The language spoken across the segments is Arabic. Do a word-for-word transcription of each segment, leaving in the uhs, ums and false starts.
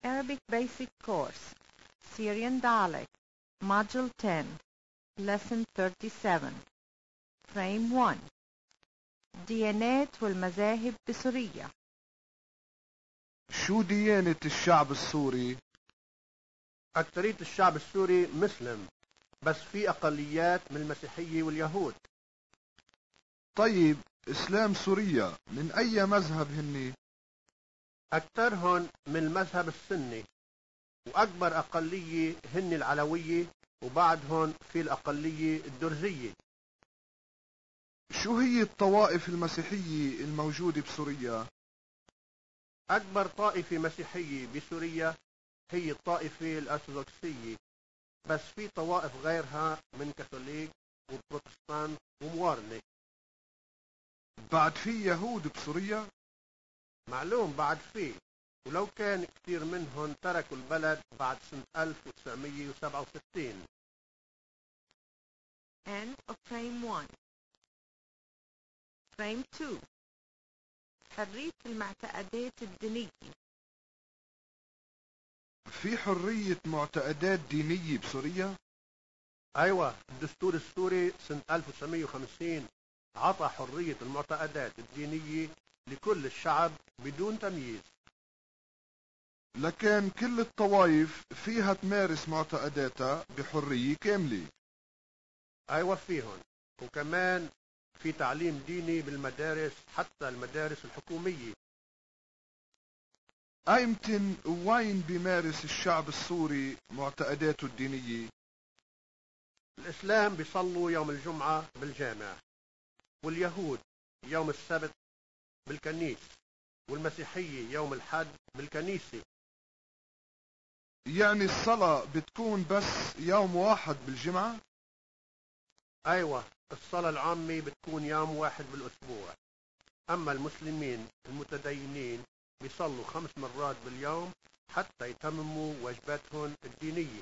Arabic Basic Course, Syrian Dialect, Module ten, Lesson thirty-seven, Frame one. ديانات والمذاهب بسوريا. شو ديانة الشعب السوري؟ أكثرية الشعب السوري مسلم، بس في أقليات من المسيحية واليهود. طيب إسلام سوريا من أي مذهب هني؟ أكثرهم من المذهب السني، وأكبر أقلية هن العلوية، وبعدهم في الأقلية الدرزية. شو هي الطوائف المسيحية الموجودة بسوريا؟ أكبر طائفة مسيحية بسوريا هي الطائفة الأرثوذكسية، بس في طوائف غيرها من كاثوليك وبروتستان وموارنة. بعد في يهود بسوريا؟ معلوم بعد في، ولو كان كثير منهم تركوا البلد بعد سنة ألف وتسعمية وسبعة وستين. End of Frame one. Frame two. حرية المعتقدات الدينية. في حرية معتقدات دينية بسوريا؟ أيوة، الدستور السوري سنة ألف وتسعمية وخمسين عطى حرية المعتقدات الدينية لكل الشعب بدون تمييز. لكن كل الطوائف فيها تمارس معتقداتها بحرية كاملة. أيوة فيهم، وكمان في تعليم ديني بالمدارس، حتى المدارس الحكومية. أيمتن وين بيمارس الشعب السوري معتقداته الدينية؟ الإسلام بيصلوا يوم الجمعة بالجامع، واليهود يوم السبت بالكنيس، والمسيحية يوم الحد بالكنيسة. يعني الصلاة بتكون بس يوم واحد بالجمعة؟ أيوة، الصلاة العامة بتكون يوم واحد بالأسبوع، أما المسلمين المتدينين بيصلوا خمس مرات باليوم حتى يتمموا واجباتهم الدينية.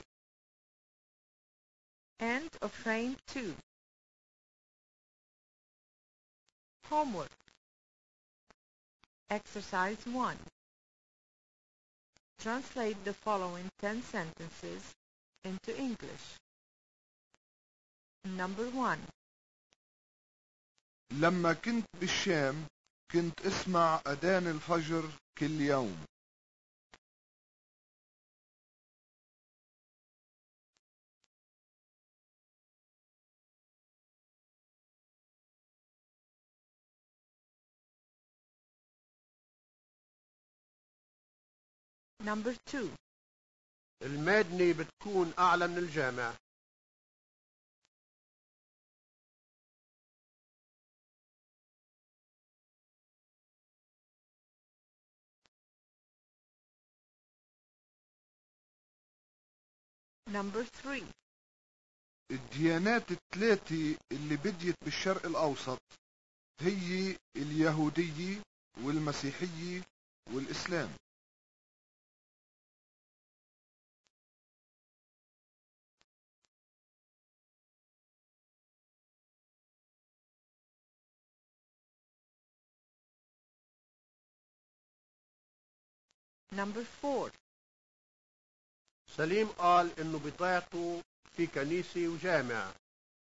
End of Frame two. Homework. Exercise one. Translate the following ten sentences into English. Number one. لما كنت بالشام كنت اسمع أذان الفجر كل يوم. Number two. المادنة بتكون أعلى من الجامع. Number three. الديانات الثلاثة اللي بديت بالشرق الأوسط هي اليهودية والمسيحية والإسلام. Number four. سليم قال إنه بضيعته في كنيسة وجامع.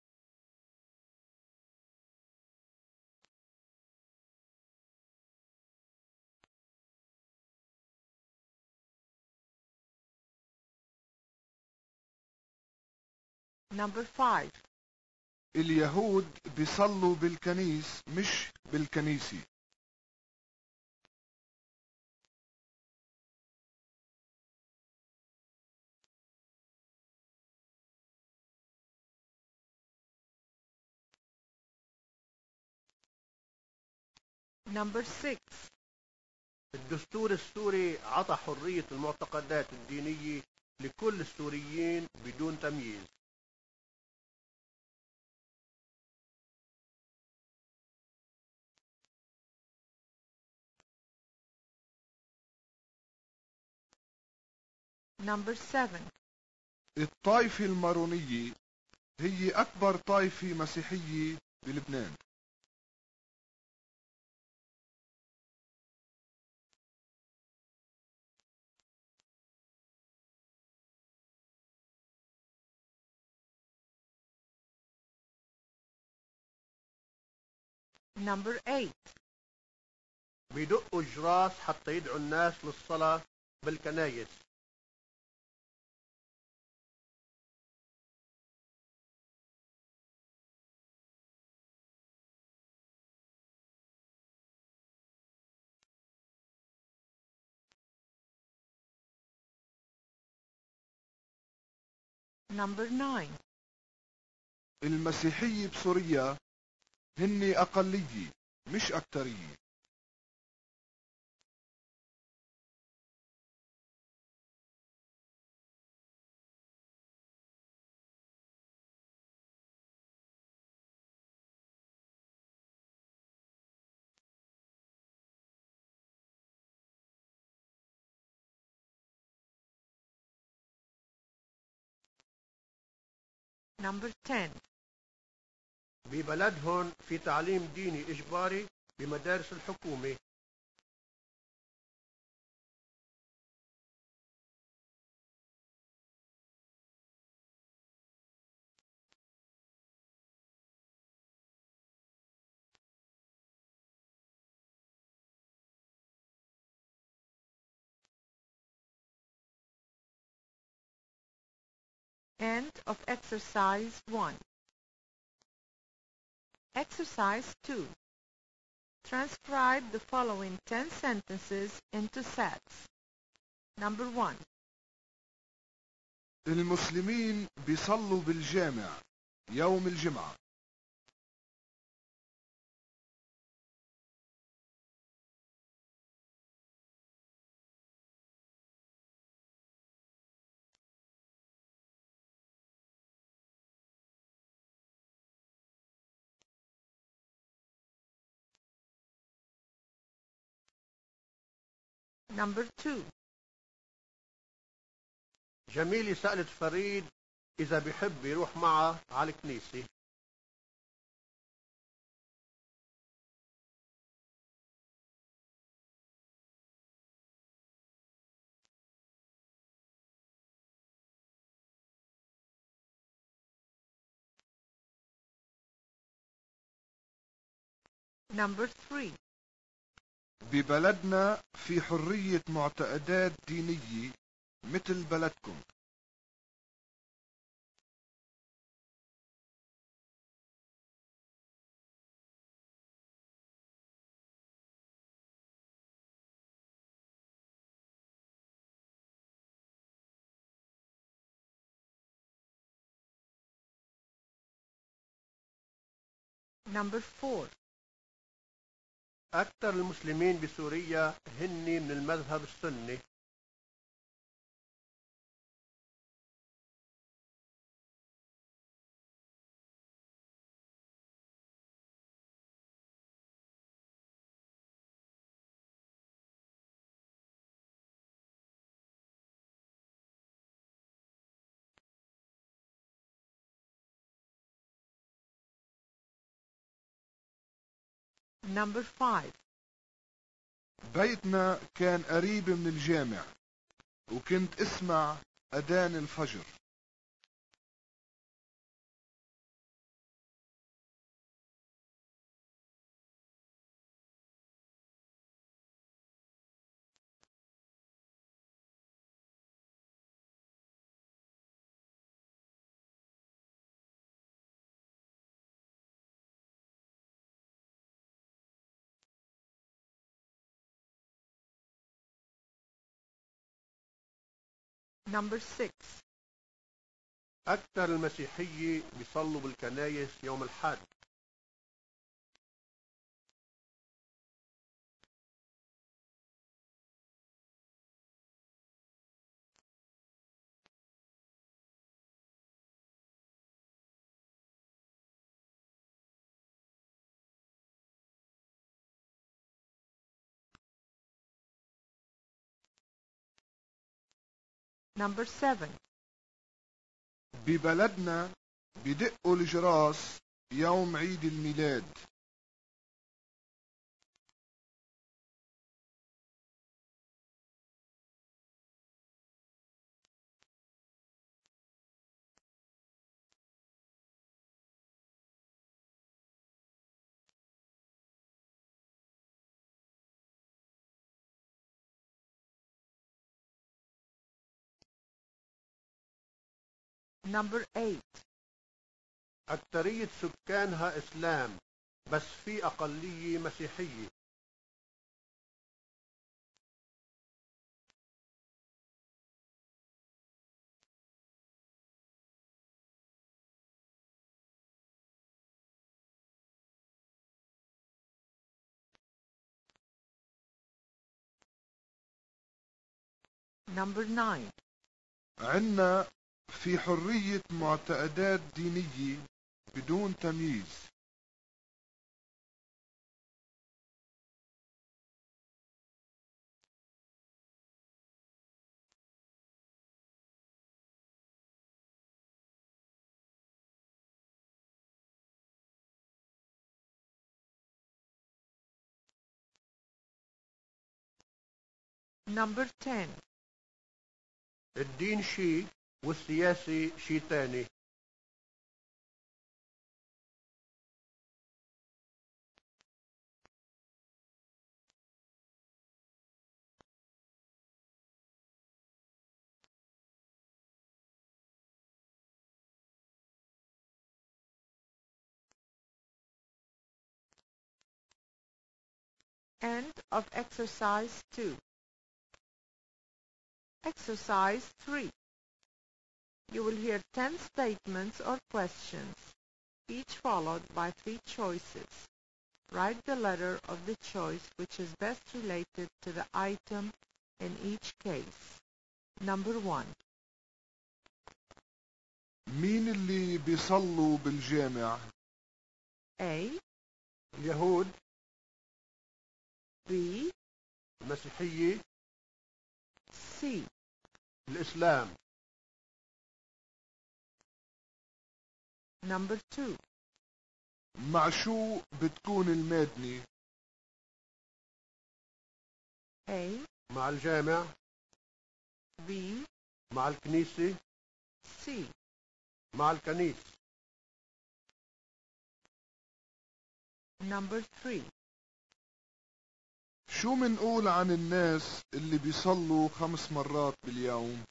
Number five. اليهود بيصلوا بالكنيس مش بالكنيسة. Number six. الدستور السوري عطى حرية المعتقدات الدينية لكل السوريين بدون تمييز. Number seven. الطائفة المارونية هي أكبر طائفة مسيحية بلبنان. Number eight. بيدقوا الجراس حتى يدعوا الناس للصلاة بالكنايس. Number nine. المسيحية بسوريا هن أقلية مش أكترية. Number ten. ببلدهم في تعليم ديني إجباري بمدارس الحكومة. End of exercise one. Exercise two. Transcribe the following ten sentences into sets. Number one. المسلمين بيصلوا بالجامع يوم الجمعة. Number two. جميلة سألت فريد إذا بيحب يروح معها على الكنيسة. Number three. ببلدنا في حرية معتقدات دينية مثل بلدكم. Number four. أكثر المسلمين بسوريا هن من المذهب السني. Number five. بيتنا كان قريب من الجامع وكنت اسمع أذان الفجر. Number six. أكثر المسيحية بيصلوا بالكنايس يوم الحد. Number seven. ببلدنا بدقوا الجراس يوم عيد الميلاد. Number eight. أكثرية سكانها إسلام بس في أقلية مسيحية. Number nine. عنا في حرية معتقدات دينية بدون تمييز. Number ten. الدين شيء والسياسي شيء تاني. End of exercise two. Exercise three. You will hear ten statements or questions, each followed by three choices. Write the letter of the choice which is best related to the item in each case. Number one. مين اللي بيصلوا بالجامع؟ A. اليهود. B. المسيحية. C. الإسلام. Number two. مع شو بتكون المادنة؟ A. مع الجامع. B. مع الكنيسة. C. مع الكنيس. Number three. شو منقول عن الناس اللي بيصلوا خمس مرات باليوم؟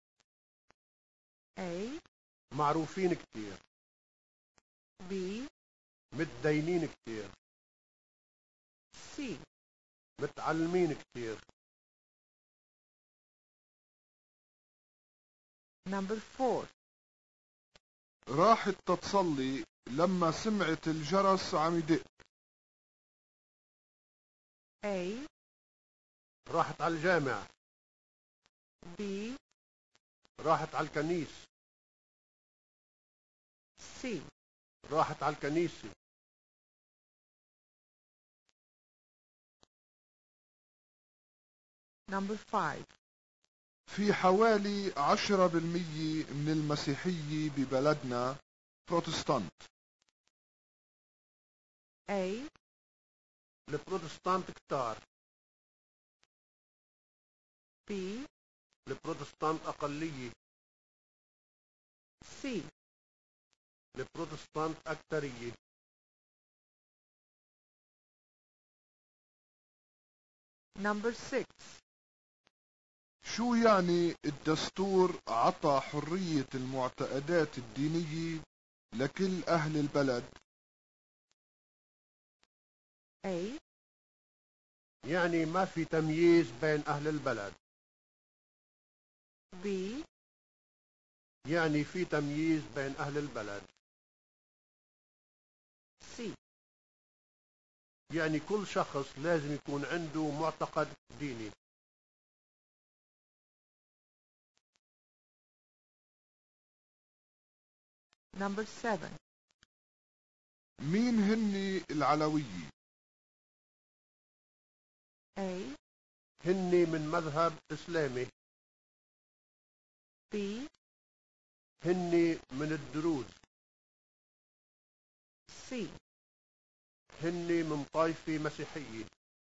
A. معروفين كتير. B. متدينين كتير. C. متعلمين كتير. Number four. راحت تتصلي لما سمعت الجرس عم يدق. A. راحت على الجامع. B. راحت على الكنيس. C. راحت على الكنيسة. Number five. في حوالي عشرة بالمية من المسيحية ببلدنا بروتستانت. A. البروتستانت كتار. B. البروتستانت أقلية. C. البروتستانت أكثرية. Number six. شو يعني الدستور عطى حرية المعتقدات الدينية لكل أهل البلد؟ A. يعني ما في تمييز بين أهل البلد. B. يعني في تمييز بين أهل البلد. C. يعني كل شخص لازم يكون عنده معتقد ديني. Number seven. مين هني العلوية؟ A. هني من مذهب إسلامي. B. هني من الدروز. C. هني من طائفة مسيحية.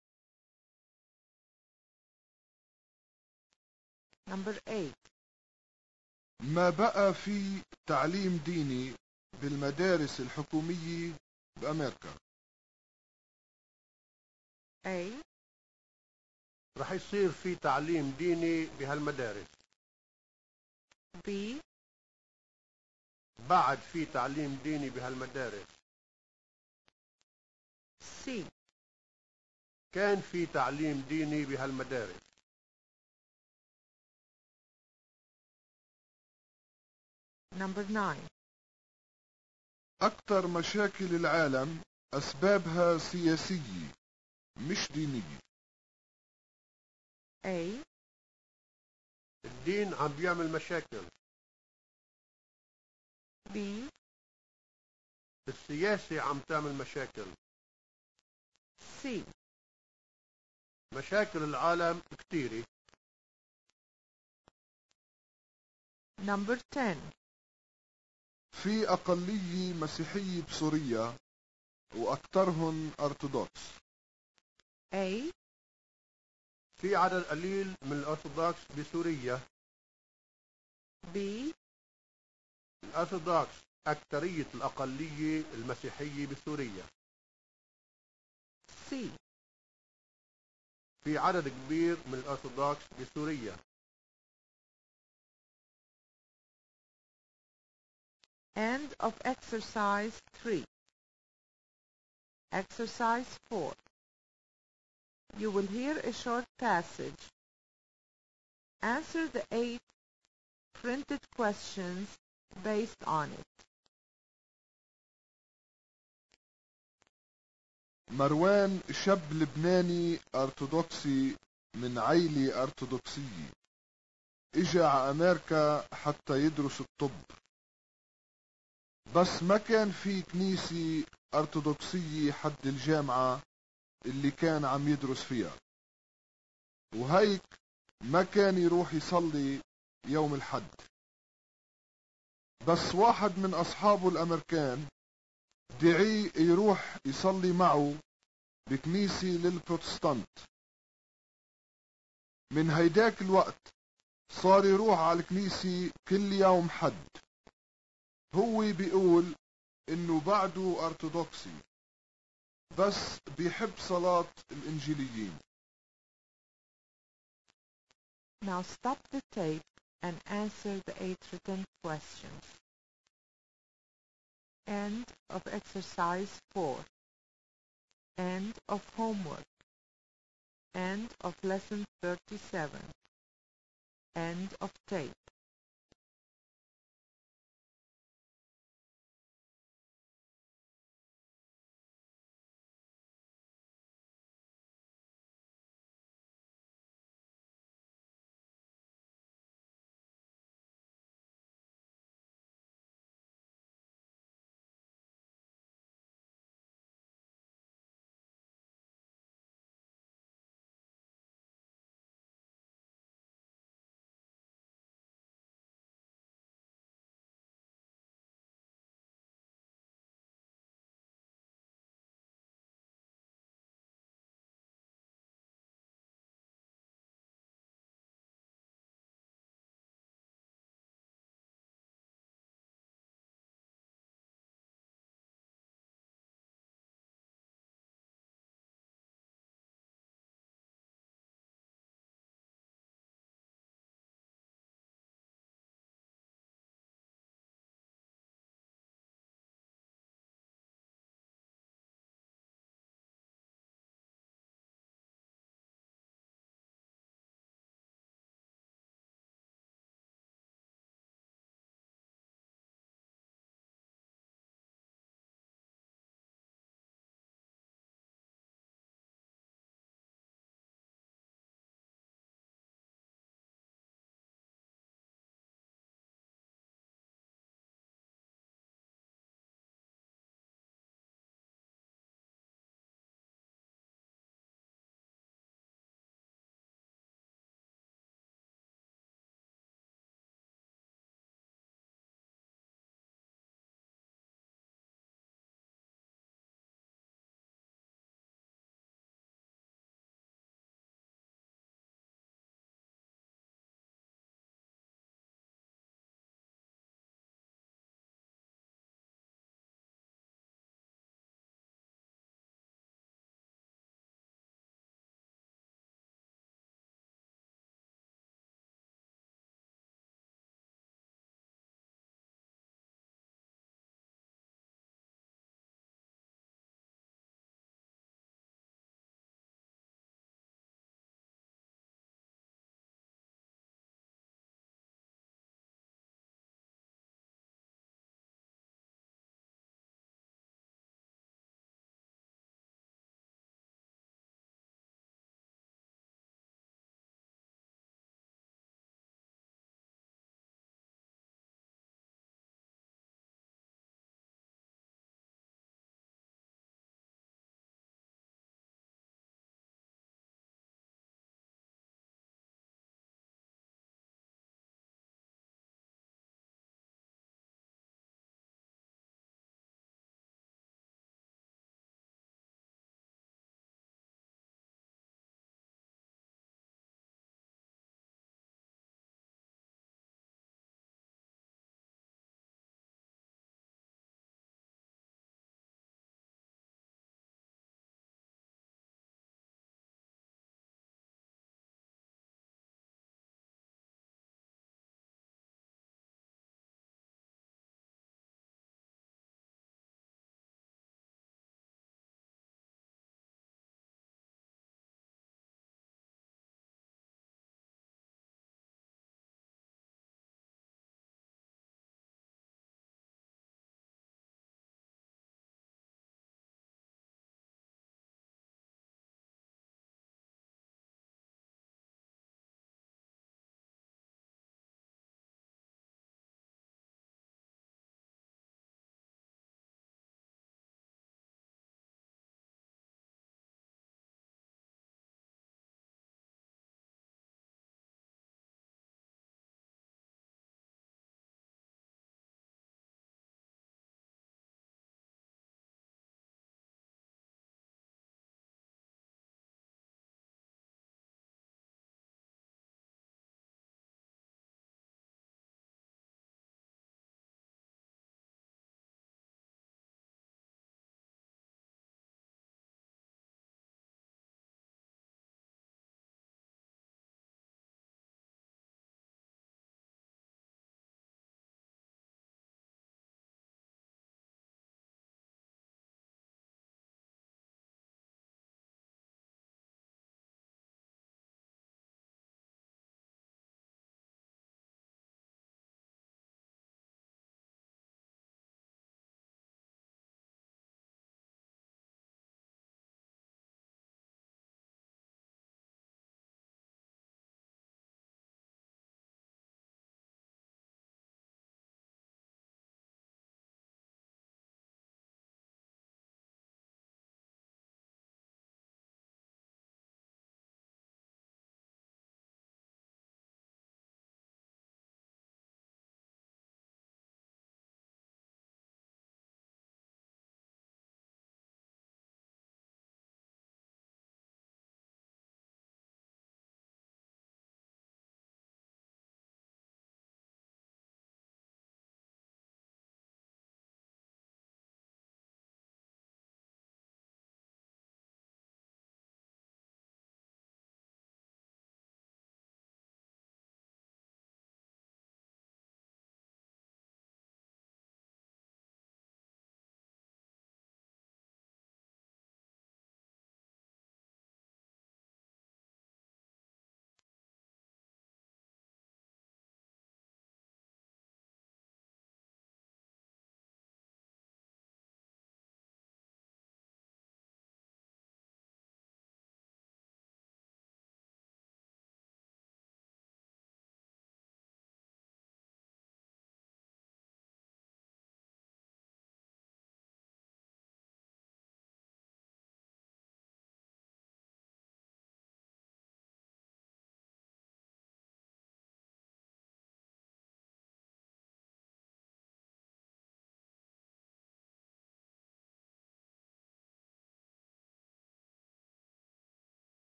Number eight. ما بقى في تعليم ديني بالمدارس الحكومية بأمريكا. A. رح يصير في تعليم ديني بهالمدارس. B. بعد في تعليم ديني بهالمدارس. C. كان في تعليم ديني بهالمدارس. Number nine. أكثر مشاكل العالم أسبابها سياسية مش دينية. A. الدين عم بيعمل مشاكل. B. السياسة عم تعمل مشاكل. C. مشاكل العالم كتيرة. Number ten. في أقلية مسيحية بسوريا وأكثرهم أرثوذكس. A. في عدد قليل من الأرثوذكس بسوريا. B. الأرثوذكس أكثرية الأقلية المسيحية بسوريا. C. في عدد كبير من الأرثوذكس بسوريا. End of exercise three. Exercise four. You will hear a short passage. Answer the eight printed questions based on it. مروان شاب لبناني أرثوذكسي من عائلة أرثوذكسية، إجا على أمريكا حتى يدرس الطب، بس ما كان في كنيسة أرثوذكسية حد الجامعة اللي كان عم يدرس فيها، وهيك ما كان يروح يصلي يوم الحد. بس واحد من أصحابه الأمريكان دعيه يروح يصلي معه بكنيسة للبروتستانت. من هيداك الوقت صار يروح على الكنيسة كل يوم حد. هو بيقول إنه بعده أرثوذكسي بس بيحب صلاة الإنجيليين. Now stop the tape and answer the eight written questions. End of exercise four. End of homework. End of lesson thirty-seven. End of tape.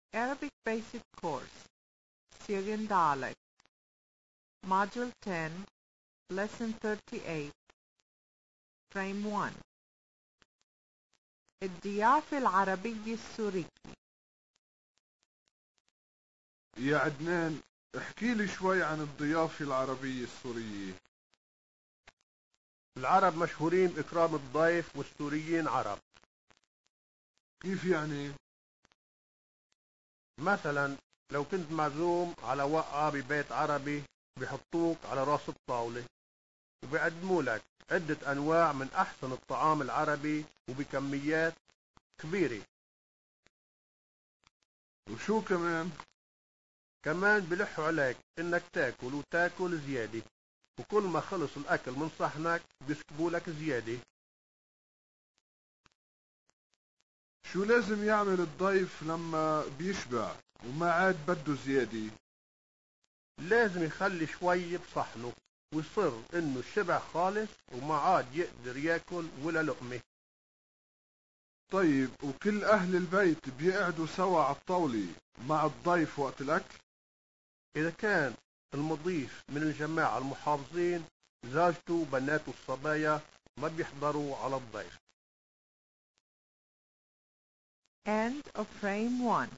Arabic Basic Course, Syrian Dialect, Module ten, Lesson thirty-eight, Frame one. الضيافة العربية السورية. يا عدنان، احكي لي شوي عن الضيافة العربية السورية. العرب مشهورين بإكرام الضيف والسوريين عرب. كيف يعني؟ مثلا لو كنت معزوم على وقعة ببيت عربي بيحطوك على راس الطاولة وبيقدموا لك عدة أنواع من أحسن الطعام العربي وبكميات كبيرة. وشو كمان؟ كمان بلحوا عليك إنك تاكل وتاكل زيادة، وكل ما خلص الأكل من صحنك بيسكبوا لك زيادة. شو لازم يعمل الضيف لما بيشبع وما عاد بده زيادة؟ لازم يخلي شوي بصحنه ويصر إنه شبع خالص وما عاد يقدر ياكل ولا لقمة. طيب، وكل أهل البيت بيقعدوا سوا على الطاولة مع الضيف وقت الأكل؟ إذا كان المضيف من الجماعة المحافظين، زوجته وبناته الصبايا ما بيحضروا على الضيف. End of Frame one.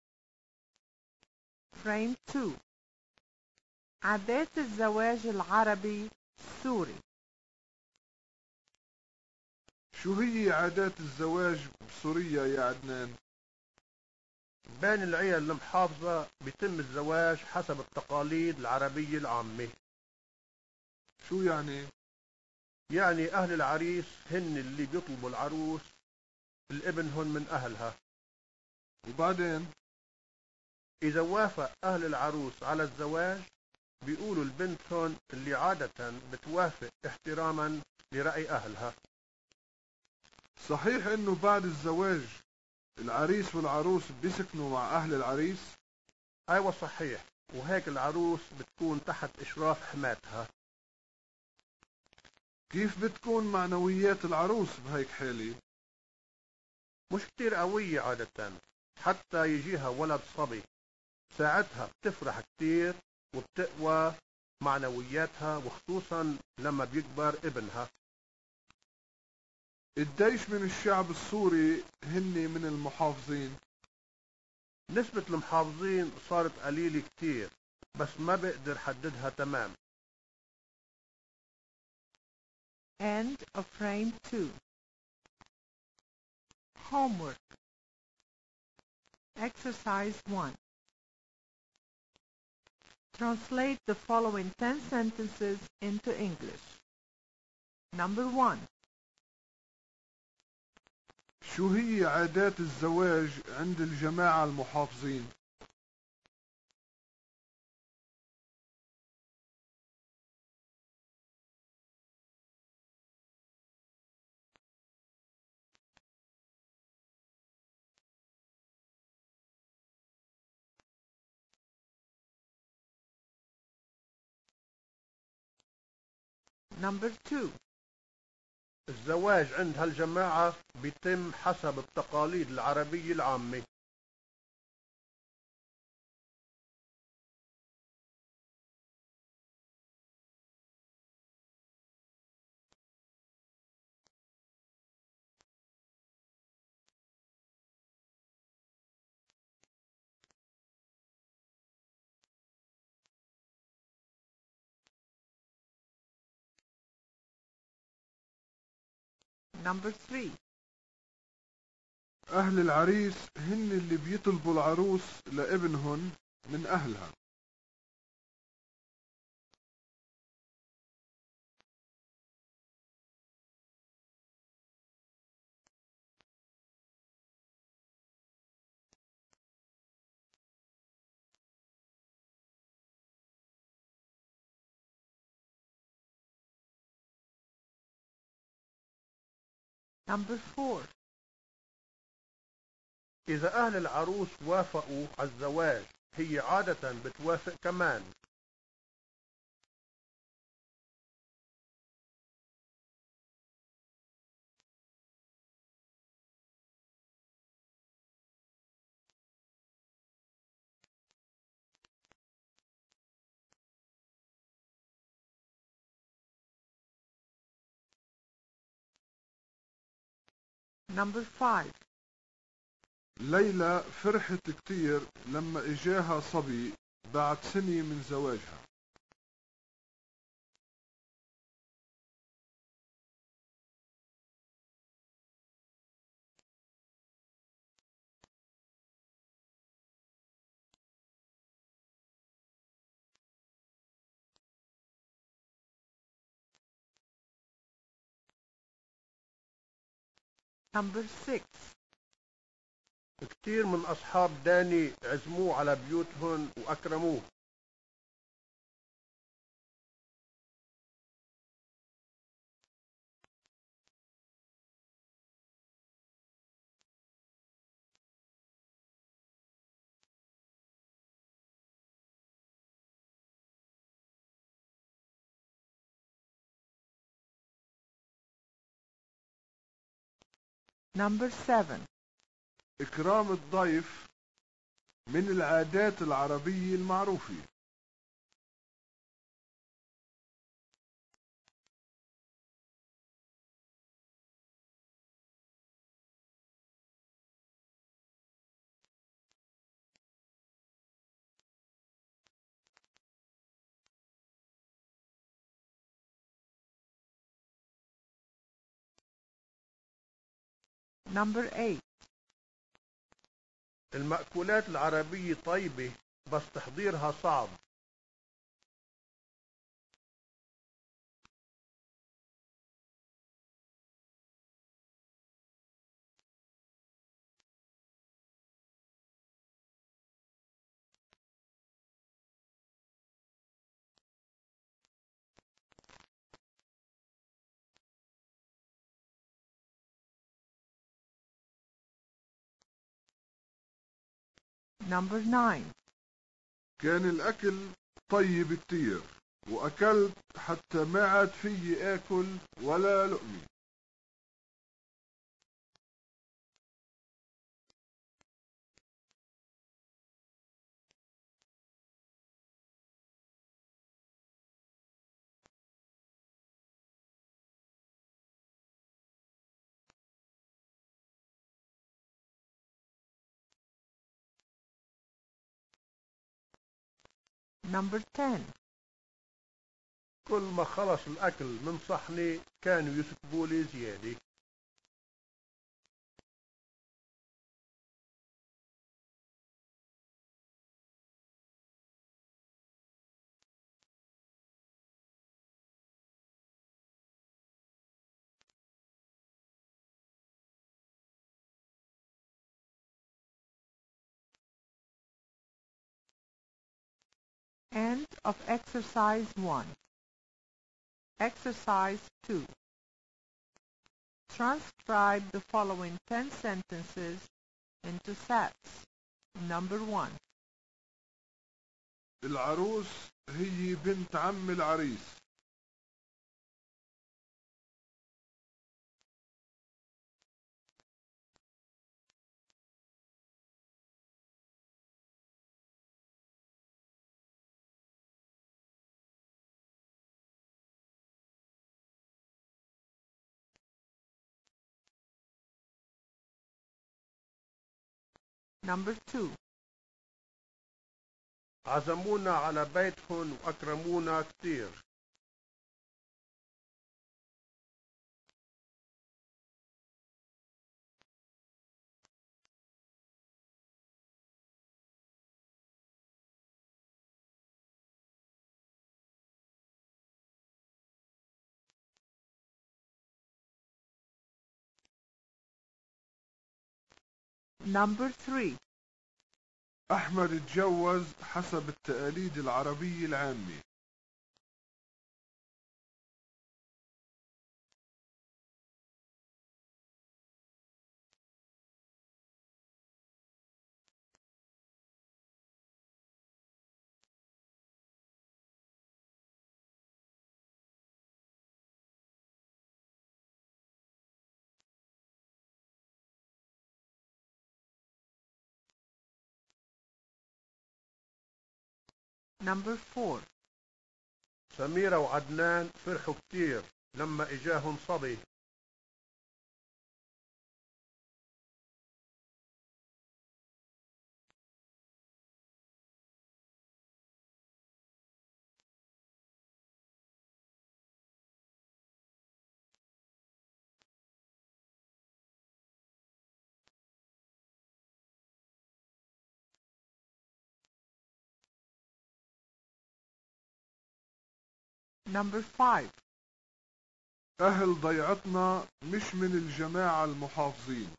Frame two. عادات الزواج العربي السوري. شو هي عادات الزواج بسوريا يا عدنان؟ بين العيال المحافظة بيتم الزواج حسب التقاليد العربية العامة. شو يعني؟ يعني أهل العريس هن اللي بيطلبوا العروس الابنهن من أهلها، وبعدين؟ إذا وافق أهل العروس على الزواج بيقولوا لبنتهن اللي عادة بتوافق احتراما لرأي أهلها. صحيح إنه بعد الزواج العريس والعروس بيسكنوا مع أهل العريس؟ أيوة صحيح، وهيك العروس بتكون تحت إشراف حماتها. كيف بتكون معنويات العروس بهيك حالة؟ مش كتير قوية عادة، حتى يجيها ولد صبي ساعتها بتفرح كتير وبتقوى معنوياتها، وخصوصا لما بيكبر ابنها. قديش من الشعب السوري هن من المحافظين؟ نسبة المحافظين صارت قليلة كتير، بس ما بقدر حددها تمام. End of Frame two. Homework. Exercise one. Translate the following ten sentences into English. Number one. شو هي عادات الزواج عند الجماعة المحافظين؟ Number two. الزواج عند هالجماعة بيتم حسب التقاليد العربية العامة. Number three. أهل العريس هن اللي بيطلبوا العروس لابنهن من أهلها. Number four. إذا أهل العروس وافقوا على الزواج هي عادة بتوافق كمان. Number five. ليلى فرحت كتير لما إجاها صبي بعد سنة من زواجها. Number six. كتير من أصحاب داني عزموه على بيوتهم وأكرموه. Number seven. إكرام الضيف من العادات العربية المعروفة. Number eight. المأكولات العربية طيبة بس تحضيرها صعب. Number nine. كان الأكل طيب كتير وأكلت حتى ما عاد فيي آكل ولا لقمة. Number ten. كل ما خلص الأكل من صحني كانوا يسكبوا لي زيادة. End of exercise one. Exercise two. Transcribe the following ten sentences into sets. Number one. العروس هي بنت عم العريس. Number two. عزمونا على بيتهم وأكرمونا كتير. Number three. أحمد اتجوز حسب التقاليد العربية العامة. Number four. سميرة وعدنان فرحوا كتير لما إجاهم صبي. Number five. أهل ضيعتنا مش من الجماعة المحافظين.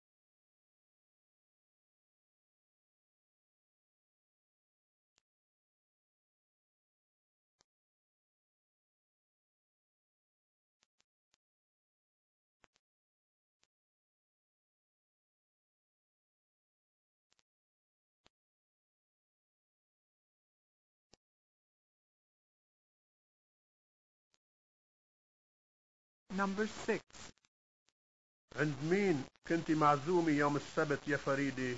Number six. عند مين كنت معزومة يوم السبت يا فريدة؟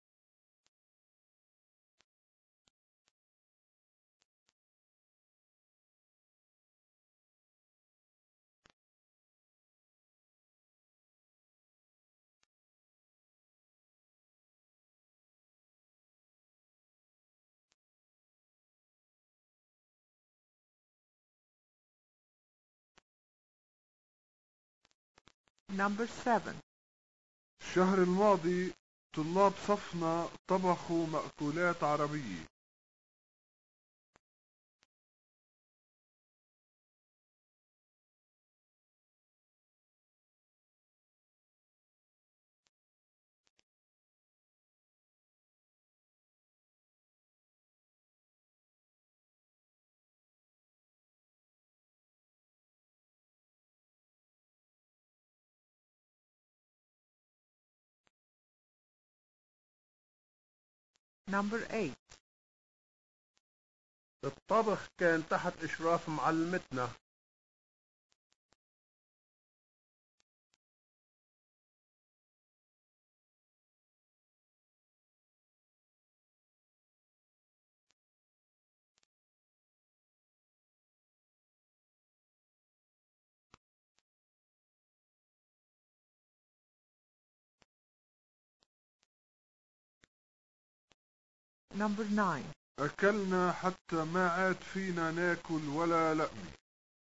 Number seven. الشهر الماضي طلاب صفنا طبخوا مأكولات عربية. Number eight. الطبخ كان تحت إشراف معلمتنا. Number nine. أكلنا حتى ما عاد فينا ناكل ولا لقمة.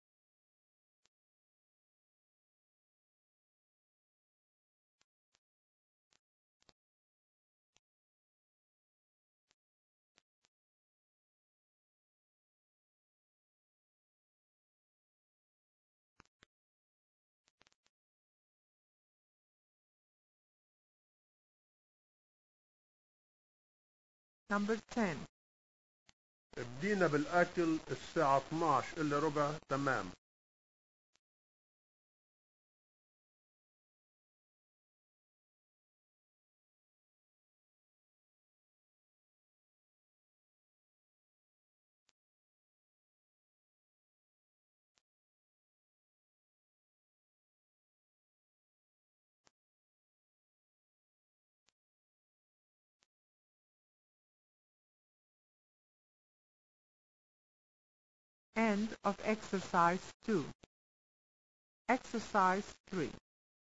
Number ten. بدينا بالأكل الساعة اثناشر إلا ربع تمام. End of exercise two. Exercise three.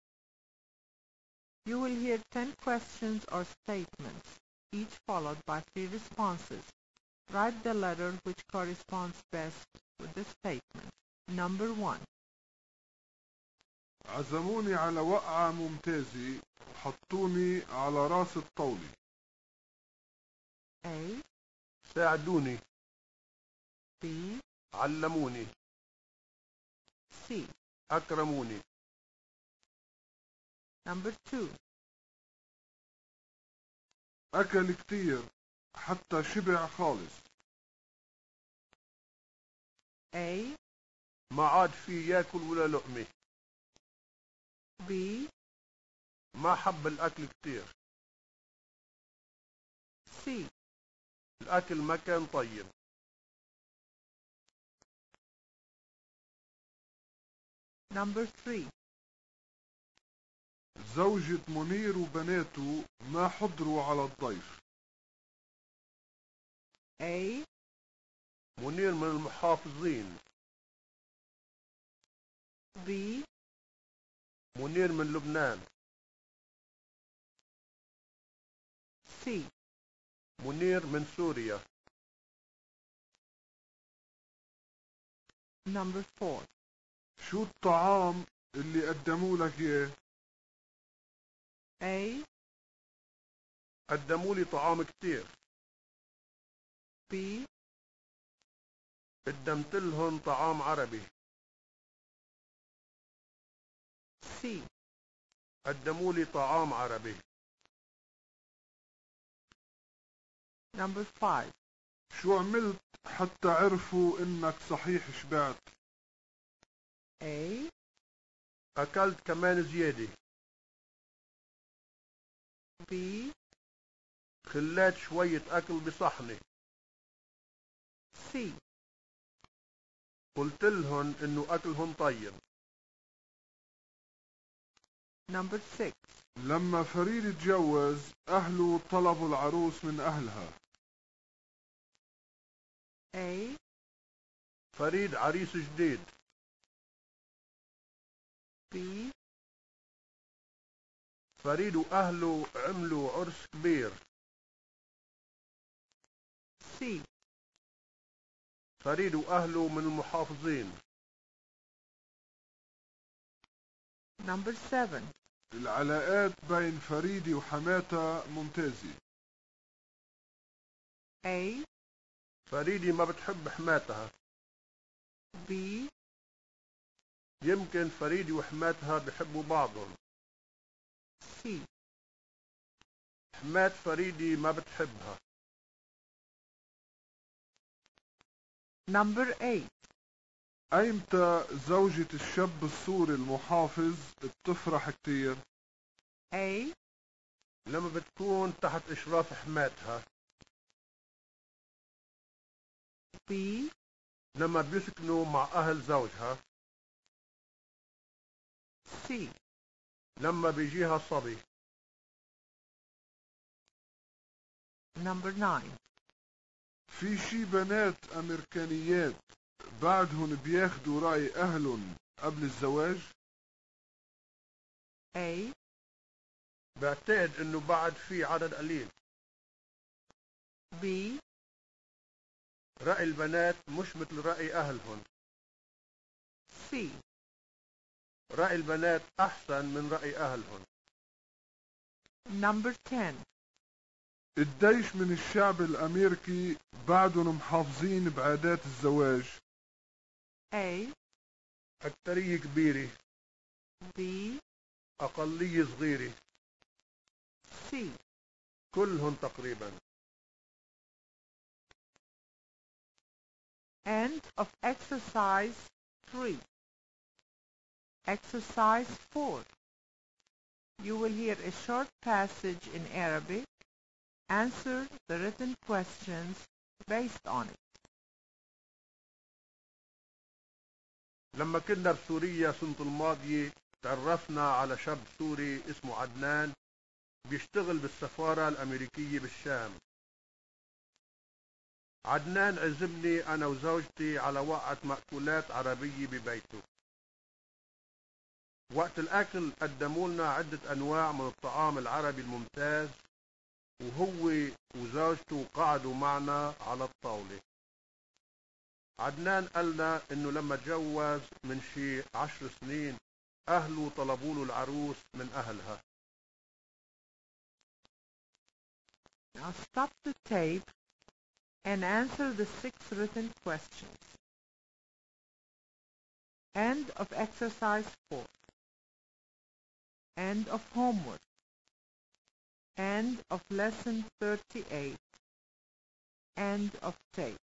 You will hear ten questions or statements, each followed by three responses. Write the letter which corresponds best with the statement. Number one. عزموني على وقعة ممتازة وحطوني على راس الطاولة. A. ساعدوني. B. علموني. C. أكرموني. Number two. أكل كتير حتى شبع خالص. A. ما عاد في ياكل ولا لقمة. B. ما حب الأكل كتير. C. الأكل ما كان طيب. Number three. زوجة منير وبناته ما حضروا على الضيف. A. منير من المحافظين. B. منير من لبنان. C. منير من سوريا. Number four. شو الطعام اللي قدموا لك اياه؟ A. قدموا لي طعام كتير. B. قدمت لهم طعام عربي. C. قدموا لي طعام عربي. Number five. شو عملت حتى عرفوا انك صحيح شبعت؟ A. أكلت كمان زيادة. B. خليت شوية أكل بصحني. C. قلت لهم إنه أكلهم طيب. Number six. لما فريد اتجوز اهله طلبوا العروس من اهلها. A. فريد عريس جديد. B. فريد وأهله عملوا عرس كبير. C. فريد وأهله من المحافظين. Number seven. العلاقات بين فريدي وحماتها ممتازة. A. فريدي ما بتحب حماتها. B. يمكن فريدي وحماتها بحبوا بعضهم. C. حمات فريدي ما بتحبها. Number eight. ايمتى زوجة الشاب السوري المحافظ بتفرح كتير؟ A. لما بتكون تحت إشراف حماتها. B. لما بيسكنوا مع أهل زوجها. C. لما بيجيها صبي. Number nine. في شي بنات امريكانيات بعدهم بياخدوا رأي اهلهم قبل الزواج؟ A. بعتقد إنه بعد في عدد قليل. B. رأي البنات مش مثل رأي أهلهم. C. رأي البنات أحسن من رأي أهلهم. Number ten. قديش من الشعب الامريكي بعدهم محافظين بعادات الزواج؟ A. أكترية كبيرة. B. أقلية صغيرة. C. كلهم تقريبا. End of exercise three. Exercise four. You will hear a short passage in Arabic. Answer the written questions based on it. لما كنا بسوريا السنة الماضية تعرفنا على شاب سوري اسمه عدنان بيشتغل بالسفارة الأمريكية بالشام. عدنان عزمني أنا وزوجتي على وقعة مأكولات عربية ببيته. وقت الأكل قدموا لنا عدة أنواع من الطعام العربي الممتاز، وهو وزوجته قعدوا معنا على الطاولة. عدنان قالنا إنه لما تجوز من شي عشر سنين أهله طلبوا له العروس من أهلها. Now stop the tape and answer the six written questions. End of exercise four. End of homework. End of lesson thirty-eight. End of tape.